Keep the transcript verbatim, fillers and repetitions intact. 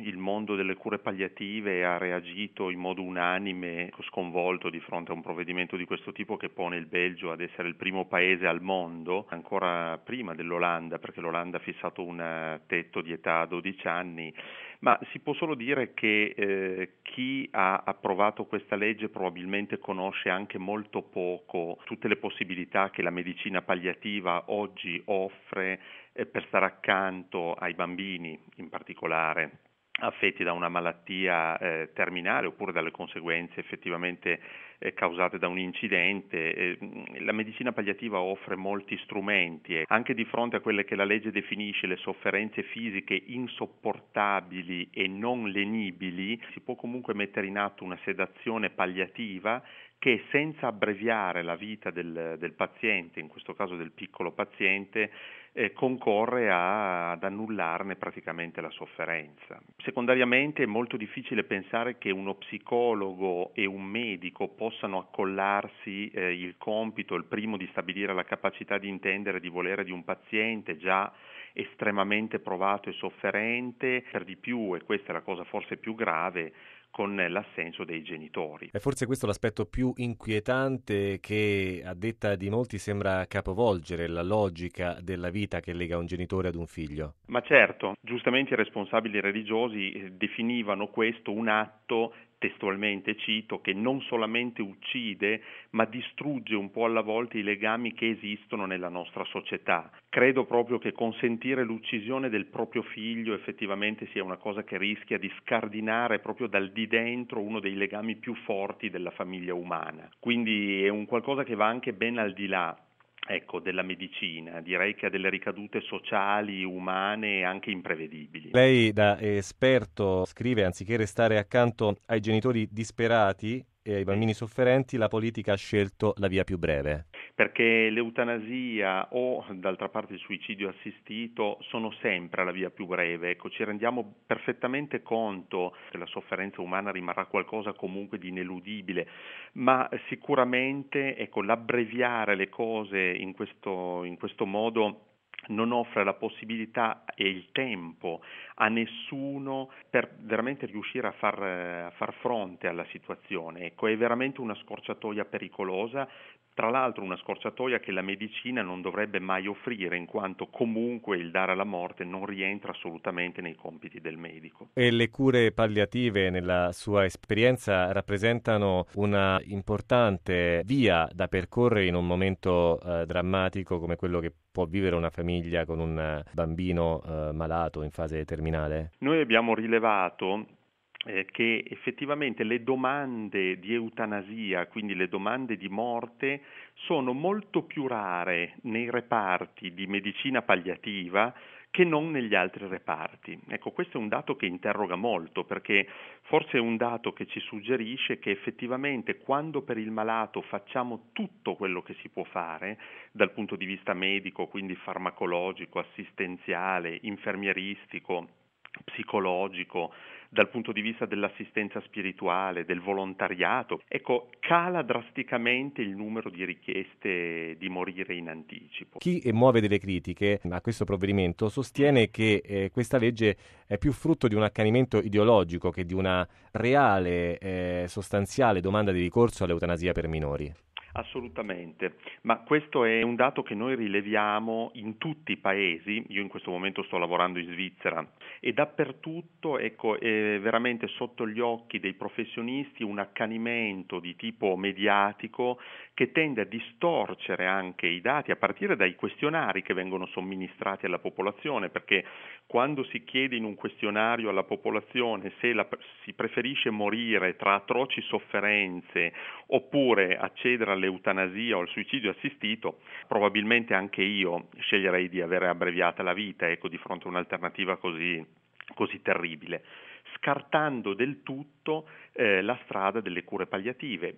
il mondo delle cure palliative ha reagito in modo unanime, sconvolto di fronte a un provvedimento di questo tipo che pone il Belgio ad essere il primo paese al mondo, ancora prima dell'Olanda, perché l'Olanda ha fissato un tetto di età a dodici anni. Ma si può solo dire che eh, chi ha approvato questa legge probabilmente conosce anche molto poco tutte le possibilità che la medicina palliativa oggi offre eh, per stare accanto ai bambini in particolare affetti da una malattia eh, terminale oppure dalle conseguenze effettivamente eh, causate da un incidente. Eh, la medicina palliativa offre molti strumenti e anche di fronte a quelle che la legge definisce le sofferenze fisiche insopportabili e non lenibili, si può comunque mettere in atto una sedazione palliativa che senza abbreviare la vita del, del paziente, in questo caso del piccolo paziente, eh, concorre a, ad annullarne praticamente la sofferenza. Secondariamente è molto difficile pensare che uno psicologo e un medico possano accollarsi eh, il compito, il primo di stabilire la capacità di intendere e di volere di un paziente già estremamente provato e sofferente, per di più, e questa è la cosa forse più grave, con l'assenso dei genitori. È forse questo l'aspetto più inquietante che, a detta di molti, sembra capovolgere la logica della vita che lega un genitore ad un figlio. Ma certo, giustamente i responsabili religiosi definivano questo un atto, testualmente cito, che non solamente uccide, ma distrugge un po' alla volta i legami che esistono nella nostra società. Credo proprio che consentire l'uccisione del proprio figlio effettivamente sia una cosa che rischia di scardinare proprio dal di dentro uno dei legami più forti della famiglia umana. Quindi è un qualcosa che va anche ben al di là Ecco, della medicina, direi che ha delle ricadute sociali, umane e anche imprevedibili. Lei da esperto scrive: anziché restare accanto ai genitori disperati e ai bambini sofferenti, la politica ha scelto la via più breve. Perché l'eutanasia o d'altra parte il suicidio assistito sono sempre la via più breve. Ecco, ci rendiamo perfettamente conto che la sofferenza umana rimarrà qualcosa comunque di ineludibile, ma sicuramente ecco, l'abbreviare le cose in questo, in questo modo non offre la possibilità e il tempo a nessuno per veramente riuscire a far, a far fronte alla situazione. Ecco, è veramente una scorciatoia pericolosa, tra l'altro una scorciatoia che la medicina non dovrebbe mai offrire, in quanto comunque il dare la morte non rientra assolutamente nei compiti del medico. E le cure palliative, nella sua esperienza, rappresentano una importante via da percorrere in un momento eh, drammatico come quello che può vivere una famiglia con un bambino eh, malato in fase terminale? Noi abbiamo rilevato eh, che effettivamente le domande di eutanasia, quindi le domande di morte, sono molto più rare nei reparti di medicina palliativa che non negli altri reparti. Ecco, questo è un dato che interroga molto, perché forse è un dato che ci suggerisce che effettivamente quando per il malato facciamo tutto quello che si può fare dal punto di vista medico, quindi farmacologico, assistenziale, infermieristico, psicologico, dal punto di vista dell'assistenza spirituale, del volontariato, ecco, cala drasticamente il numero di richieste di morire in anticipo. Chi muove delle critiche a questo provvedimento sostiene che eh, questa legge è più frutto di un accanimento ideologico che di una reale, eh, sostanziale domanda di ricorso all'eutanasia per minori. Assolutamente, ma questo è un dato che noi rileviamo in tutti i paesi. Io in questo momento sto lavorando in Svizzera e dappertutto, ecco, è veramente sotto gli occhi dei professionisti un accanimento di tipo mediatico che tende a distorcere anche i dati a partire dai questionari che vengono somministrati alla popolazione, perché quando si chiede in un questionario alla popolazione se la, si preferisce morire tra atroci sofferenze oppure accedere all'eutanasia o al suicidio assistito, probabilmente anche io sceglierei di avere abbreviata la vita, ecco, di fronte a un'alternativa così, così terribile, scartando del tutto eh, la strada delle cure palliative.